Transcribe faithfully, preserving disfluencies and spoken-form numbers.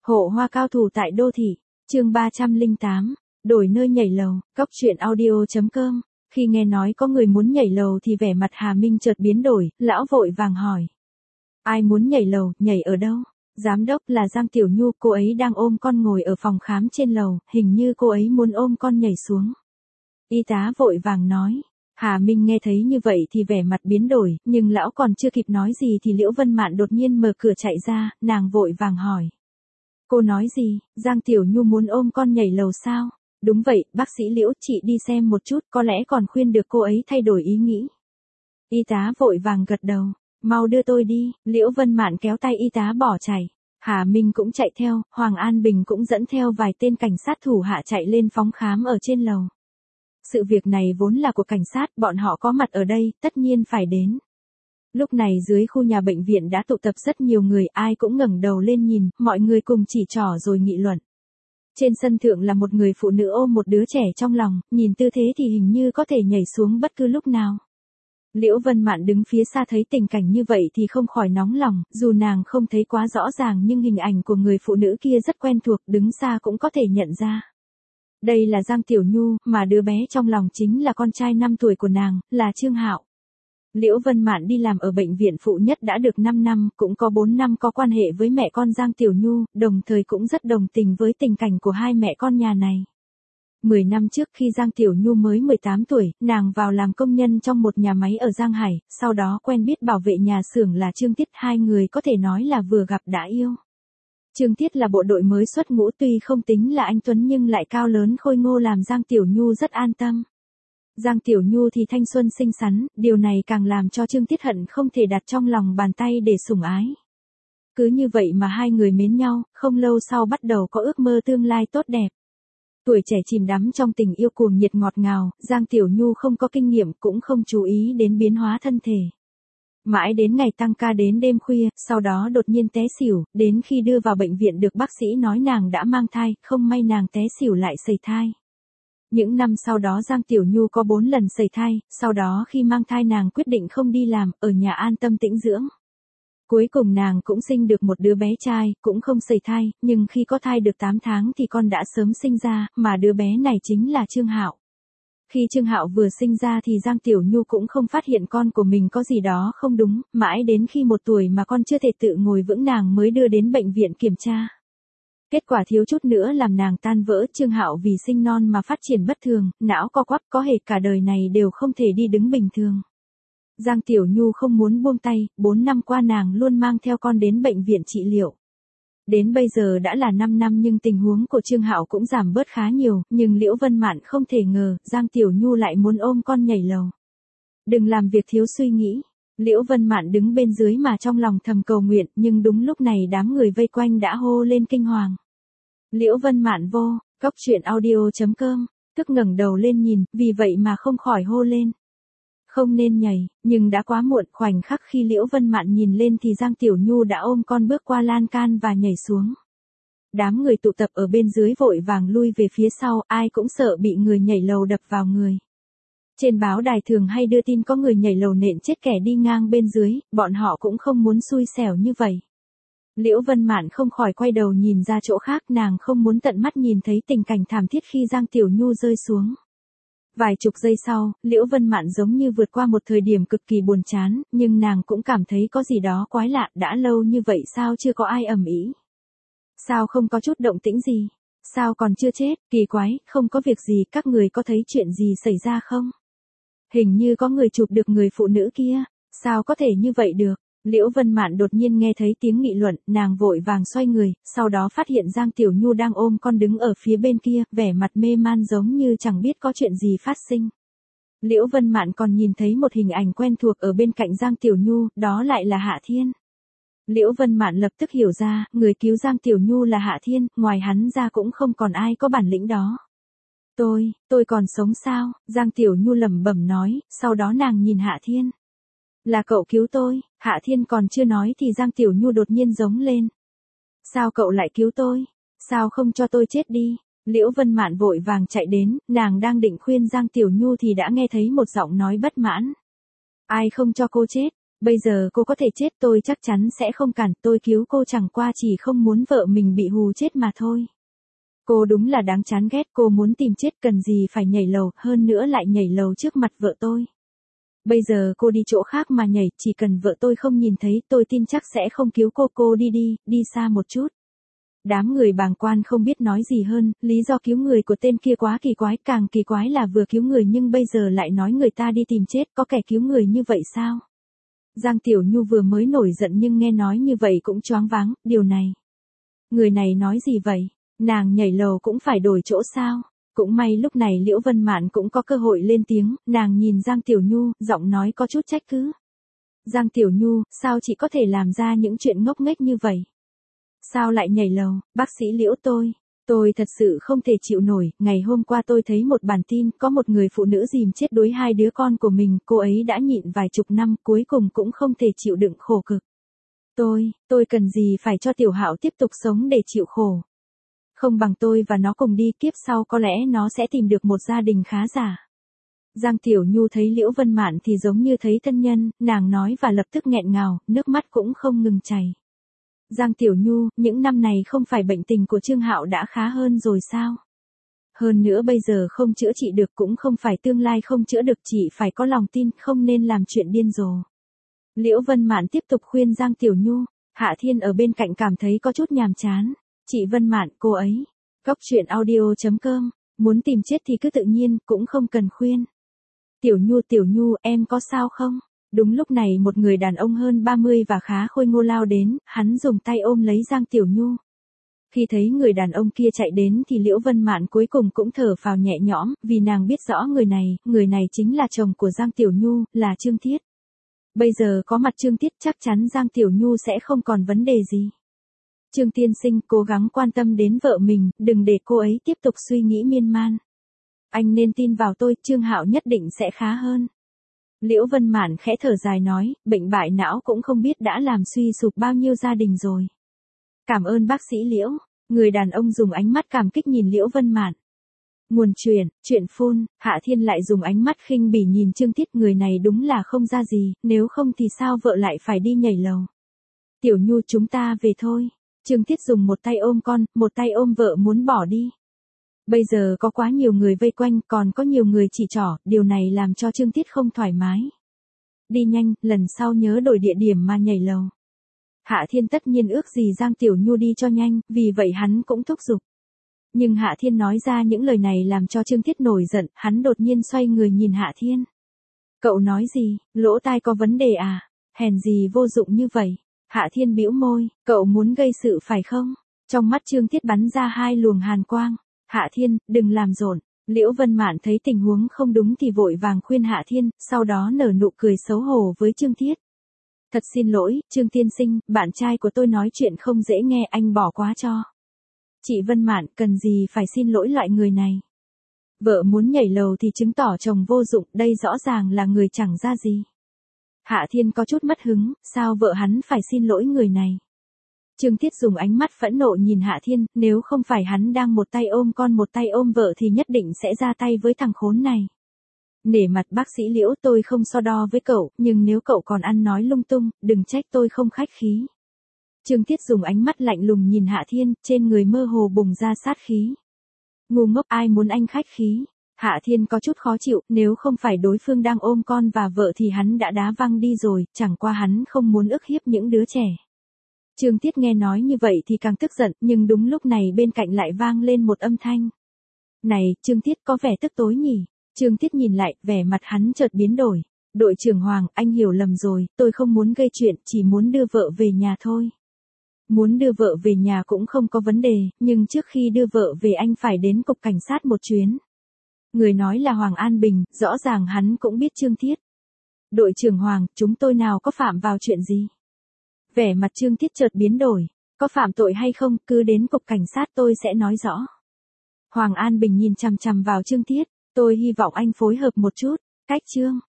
Hộ hoa cao thủ tại đô thị, chương ba trăm lẻ tám, đổi nơi nhảy lầu, cóc truyện audio chấm com. Khi nghe nói có người muốn nhảy lầu thì vẻ mặt Hà Minh chợt biến đổi, lão vội vàng hỏi. Ai muốn nhảy lầu, nhảy ở đâu? Giám đốc là Giang Tiểu Nhu, cô ấy đang ôm con ngồi ở phòng khám trên lầu, hình như cô ấy muốn ôm con nhảy xuống. Y tá vội vàng nói. Hà Minh nghe thấy như vậy thì vẻ mặt biến đổi, nhưng lão còn chưa kịp nói gì thì Liễu Vân Mạn đột nhiên mở cửa chạy ra, nàng vội vàng hỏi. Cô nói gì, Giang Tiểu Nhu muốn ôm con nhảy lầu sao? Đúng vậy, bác sĩ Liễu, chị đi xem một chút, có lẽ còn khuyên được cô ấy thay đổi ý nghĩ. Y tá vội vàng gật đầu, mau đưa tôi đi, Liễu Vân Mạn kéo tay y tá bỏ chạy. Hà Minh cũng chạy theo, Hoàng An Bình cũng dẫn theo vài tên cảnh sát thủ hạ chạy lên phòng khám ở trên lầu. Sự việc này vốn là của cảnh sát, bọn họ có mặt ở đây, tất nhiên phải đến. Lúc này dưới khu nhà bệnh viện đã tụ tập rất nhiều người, ai cũng ngẩng đầu lên nhìn, mọi người cùng chỉ trỏ rồi nghị luận. Trên sân thượng là một người phụ nữ ôm một đứa trẻ trong lòng, nhìn tư thế thì hình như có thể nhảy xuống bất cứ lúc nào. Liễu Vân Mạn đứng phía xa thấy tình cảnh như vậy thì không khỏi nóng lòng, dù nàng không thấy quá rõ ràng nhưng hình ảnh của người phụ nữ kia rất quen thuộc, đứng xa cũng có thể nhận ra. Đây là Giang Tiểu Nhu, mà đứa bé trong lòng chính là con trai năm tuổi của nàng, là Trương Hạo. Liễu Vân Mạn đi làm ở bệnh viện phụ nhất đã được năm năm, cũng có bốn năm có quan hệ với mẹ con Giang Tiểu Nhu, đồng thời cũng rất đồng tình với tình cảnh của hai mẹ con nhà này. Mười năm trước khi Giang Tiểu Nhu mới mười tám tuổi, nàng vào làm công nhân trong một nhà máy ở Giang Hải, sau đó quen biết bảo vệ nhà xưởng là Trương Tiết, hai người có thể nói là vừa gặp đã yêu. Trương Tiết là bộ đội mới xuất ngũ, tuy không tính là anh tuấn nhưng lại cao lớn khôi ngô làm Giang Tiểu Nhu rất an tâm. Giang Tiểu Nhu thì thanh xuân xinh xắn, điều này càng làm cho Trương Tiết hận không thể đặt trong lòng bàn tay để sủng ái. Cứ như vậy mà hai người mến nhau, không lâu sau bắt đầu có ước mơ tương lai tốt đẹp. Tuổi trẻ chìm đắm trong tình yêu cuồng nhiệt ngọt ngào, Giang Tiểu Nhu không có kinh nghiệm cũng không chú ý đến biến hóa thân thể. Mãi đến ngày tăng ca đến đêm khuya, sau đó đột nhiên té xỉu, đến khi đưa vào bệnh viện được bác sĩ nói nàng đã mang thai, không may nàng té xỉu lại sẩy thai. Những năm sau đó Giang Tiểu Nhu có bốn lần sẩy thai, sau đó khi mang thai nàng quyết định không đi làm, ở nhà an tâm tĩnh dưỡng. Cuối cùng nàng cũng sinh được một đứa bé trai, cũng không sẩy thai, nhưng khi có thai được tám tháng thì con đã sớm sinh ra, mà đứa bé này chính là Trương Hạo. Khi Trương Hạo vừa sinh ra thì Giang Tiểu Nhu cũng không phát hiện con của mình có gì đó không đúng, mãi đến khi một tuổi mà con chưa thể tự ngồi vững nàng mới đưa đến bệnh viện kiểm tra. Kết quả thiếu chút nữa làm nàng tan vỡ, Trương Hạo vì sinh non mà phát triển bất thường, não co quắp, có hệt cả đời này đều không thể đi đứng bình thường. Giang Tiểu Nhu không muốn buông tay, bốn năm qua nàng luôn mang theo con đến bệnh viện trị liệu. Đến bây giờ đã là năm năm nhưng tình huống của Trương Hạo cũng giảm bớt khá nhiều, nhưng Liễu Vân Mạn không thể ngờ, Giang Tiểu Nhu lại muốn ôm con nhảy lầu. Đừng làm việc thiếu suy nghĩ. Liễu Vân Mạn đứng bên dưới mà trong lòng thầm cầu nguyện, nhưng đúng lúc này đám người vây quanh đã hô lên kinh hoàng. Liễu Vân Mạn vô, cóc truyện audio chấm com, tức ngẩng đầu lên nhìn, vì vậy mà không khỏi hô lên. Không nên nhảy, nhưng đã quá muộn, khoảnh khắc khi Liễu Vân Mạn nhìn lên thì Giang Tiểu Nhu đã ôm con bước qua lan can và nhảy xuống. Đám người tụ tập ở bên dưới vội vàng lui về phía sau, ai cũng sợ bị người nhảy lầu đập vào người. Trên báo đài thường hay đưa tin có người nhảy lầu nện chết kẻ đi ngang bên dưới, bọn họ cũng không muốn xui xẻo như vậy. Liễu Vân Mạn không khỏi quay đầu nhìn ra chỗ khác, nàng không muốn tận mắt nhìn thấy tình cảnh thảm thiết khi Giang Tiểu Nhu rơi xuống. Vài chục giây sau, Liễu Vân Mạn giống như vượt qua một thời điểm cực kỳ buồn chán, nhưng nàng cũng cảm thấy có gì đó quái lạ, đã lâu như vậy sao chưa có ai ầm ĩ? Sao không có chút động tĩnh gì? Sao còn chưa chết? Kỳ quái, không có việc gì, các người có thấy chuyện gì xảy ra không? Hình như có người chụp được người phụ nữ kia, sao có thể như vậy được? Liễu Vân Mạn đột nhiên nghe thấy tiếng nghị luận, nàng vội vàng xoay người, sau đó phát hiện Giang Tiểu Nhu đang ôm con đứng ở phía bên kia, vẻ mặt mê man giống như chẳng biết có chuyện gì phát sinh. Liễu Vân Mạn còn nhìn thấy một hình ảnh quen thuộc ở bên cạnh Giang Tiểu Nhu, đó lại là Hạ Thiên. Liễu Vân Mạn lập tức hiểu ra, người cứu Giang Tiểu Nhu là Hạ Thiên, ngoài hắn ra cũng không còn ai có bản lĩnh đó. Tôi, tôi còn sống sao? Giang Tiểu Nhu lẩm bẩm nói, sau đó nàng nhìn Hạ Thiên. Là cậu cứu tôi, Hạ Thiên còn chưa nói thì Giang Tiểu Nhu đột nhiên giống lên. Sao cậu lại cứu tôi? Sao không cho tôi chết đi? Liễu Vân Mạn vội vàng chạy đến, nàng đang định khuyên Giang Tiểu Nhu thì đã nghe thấy một giọng nói bất mãn. Ai không cho cô chết? Bây giờ cô có thể chết tôi chắc chắn sẽ không cản, tôi cứu cô chẳng qua chỉ không muốn vợ mình bị hù chết mà thôi. Cô đúng là đáng chán ghét, cô muốn tìm chết cần gì phải nhảy lầu, hơn nữa lại nhảy lầu trước mặt vợ tôi. Bây giờ cô đi chỗ khác mà nhảy, chỉ cần vợ tôi không nhìn thấy, tôi tin chắc sẽ không cứu cô, cô đi đi, đi xa một chút. Đám người bàng quan không biết nói gì hơn, lý do cứu người của tên kia quá kỳ quái, càng kỳ quái là vừa cứu người nhưng bây giờ lại nói người ta đi tìm chết, có kẻ cứu người như vậy sao? Giang Tiểu Nhu vừa mới nổi giận nhưng nghe nói như vậy cũng choáng váng, điều này. Người này nói gì vậy? Nàng nhảy lầu cũng phải đổi chỗ sao? Cũng may lúc này Liễu Vân Mạn cũng có cơ hội lên tiếng, nàng nhìn Giang Tiểu Nhu, giọng nói có chút trách cứ. Giang Tiểu Nhu, sao chị có thể làm ra những chuyện ngốc nghếch như vậy? Sao lại nhảy lầu, bác sĩ Liễu tôi, tôi thật sự không thể chịu nổi, ngày hôm qua tôi thấy một bản tin, có một người phụ nữ dìm chết đuối hai đứa con của mình, cô ấy đã nhịn vài chục năm, cuối cùng cũng không thể chịu đựng khổ cực. Tôi, tôi cần gì phải cho Tiểu Hạo tiếp tục sống để chịu khổ. Không bằng tôi và nó cùng đi, kiếp sau có lẽ nó sẽ tìm được một gia đình khá giả. Giang Tiểu Nhu thấy Liễu Vân Mạn thì giống như thấy thân nhân, nàng nói và lập tức nghẹn ngào, nước mắt cũng không ngừng chảy. Giang Tiểu Nhu, những năm này không phải bệnh tình của Trương Hạo đã khá hơn rồi sao? Hơn nữa bây giờ không chữa trị được cũng không phải tương lai không chữa được, chỉ phải có lòng tin, không nên làm chuyện điên rồ. Liễu Vân Mạn tiếp tục khuyên Giang Tiểu Nhu, Hạ Thiên ở bên cạnh cảm thấy có chút nhàm chán. Chị Vân Mạn, cô ấy. Góc truyện audio chấm com, muốn tìm chết thì cứ tự nhiên, cũng không cần khuyên. Tiểu Nhu, Tiểu Nhu, em có sao không? Đúng lúc này một người đàn ông hơn ba mươi và khá khôi ngô lao đến, hắn dùng tay ôm lấy Giang Tiểu Nhu. Khi thấy người đàn ông kia chạy đến thì Liễu Vân Mạn cuối cùng cũng thở phào nhẹ nhõm, vì nàng biết rõ người này, người này chính là chồng của Giang Tiểu Nhu, là Trương Thiết. Bây giờ có mặt Trương Thiết chắc chắn Giang Tiểu Nhu sẽ không còn vấn đề gì. Trương tiên sinh, cố gắng quan tâm đến vợ mình, đừng để cô ấy tiếp tục suy nghĩ miên man. Anh nên tin vào tôi, Trương Hạo nhất định sẽ khá hơn. Liễu Vân Mạn khẽ thở dài nói, bệnh bại não cũng không biết đã làm suy sụp bao nhiêu gia đình rồi. Cảm ơn bác sĩ Liễu, người đàn ông dùng ánh mắt cảm kích nhìn Liễu Vân Mạn. Nguồn truyền, chuyện phun, Hạ Thiên lại dùng ánh mắt khinh bỉ nhìn Trương Thiết, người này đúng là không ra gì, nếu không thì sao vợ lại phải đi nhảy lầu. Tiểu Nhu, chúng ta về thôi. Trương Thiết dùng một tay ôm con, một tay ôm vợ muốn bỏ đi. Bây giờ có quá nhiều người vây quanh, còn có nhiều người chỉ trỏ, điều này làm cho Trương Thiết không thoải mái. Đi nhanh, lần sau nhớ đổi địa điểm mà nhảy lầu. Hạ Thiên tất nhiên ước gì Giang Tiểu Nhu đi cho nhanh, vì vậy hắn cũng thúc giục. Nhưng Hạ Thiên nói ra những lời này làm cho Trương Thiết nổi giận, hắn đột nhiên xoay người nhìn Hạ Thiên. Cậu nói gì, lỗ tai có vấn đề à, hèn gì vô dụng như vậy. Hạ Thiên bĩu môi, cậu muốn gây sự phải không? Trong mắt Trương Thiết bắn ra hai luồng hàn quang. Hạ Thiên, đừng làm rộn. Liễu Vân Mạn thấy tình huống không đúng thì vội vàng khuyên Hạ Thiên, sau đó nở nụ cười xấu hổ với Trương Thiết. Thật xin lỗi, Trương tiên sinh, bạn trai của tôi nói chuyện không dễ nghe, anh bỏ qua cho. Chị Vân Mạn, cần gì phải xin lỗi loại người này. Vợ muốn nhảy lầu thì chứng tỏ chồng vô dụng, đây rõ ràng là người chẳng ra gì. Hạ Thiên có chút mất hứng, sao vợ hắn phải xin lỗi người này. Trương Thiết dùng ánh mắt phẫn nộ nhìn Hạ Thiên, nếu không phải hắn đang một tay ôm con một tay ôm vợ thì nhất định sẽ ra tay với thằng khốn này. Nể mặt bác sĩ Liễu, tôi không so đo với cậu, nhưng nếu cậu còn ăn nói lung tung, đừng trách tôi không khách khí. Trương Thiết dùng ánh mắt lạnh lùng nhìn Hạ Thiên, trên người mơ hồ bùng ra sát khí. Ngu ngốc, ai muốn anh khách khí. Hạ Thiên có chút khó chịu, nếu không phải đối phương đang ôm con và vợ thì hắn đã đá văng đi rồi, chẳng qua hắn không muốn ức hiếp những đứa trẻ. Trương Thiết nghe nói như vậy thì càng tức giận, nhưng đúng lúc này bên cạnh lại vang lên một âm thanh. Này, Trương Thiết có vẻ tức tối nhỉ? Trương Thiết nhìn lại, vẻ mặt hắn chợt biến đổi. Đội trưởng Hoàng, anh hiểu lầm rồi, tôi không muốn gây chuyện, chỉ muốn đưa vợ về nhà thôi. Muốn đưa vợ về nhà cũng không có vấn đề, nhưng trước khi đưa vợ về anh phải đến cục cảnh sát một chuyến. Người nói là Hoàng An Bình, rõ ràng hắn cũng biết Trương Thiết. Đội trưởng Hoàng, chúng tôi nào có phạm vào chuyện gì? Vẻ mặt Trương Thiết chợt biến đổi. Có phạm tội hay không, cứ đến cục cảnh sát tôi sẽ nói rõ. Hoàng An Bình nhìn chằm chằm vào Trương Thiết. Tôi hy vọng anh phối hợp một chút. Cách Trương.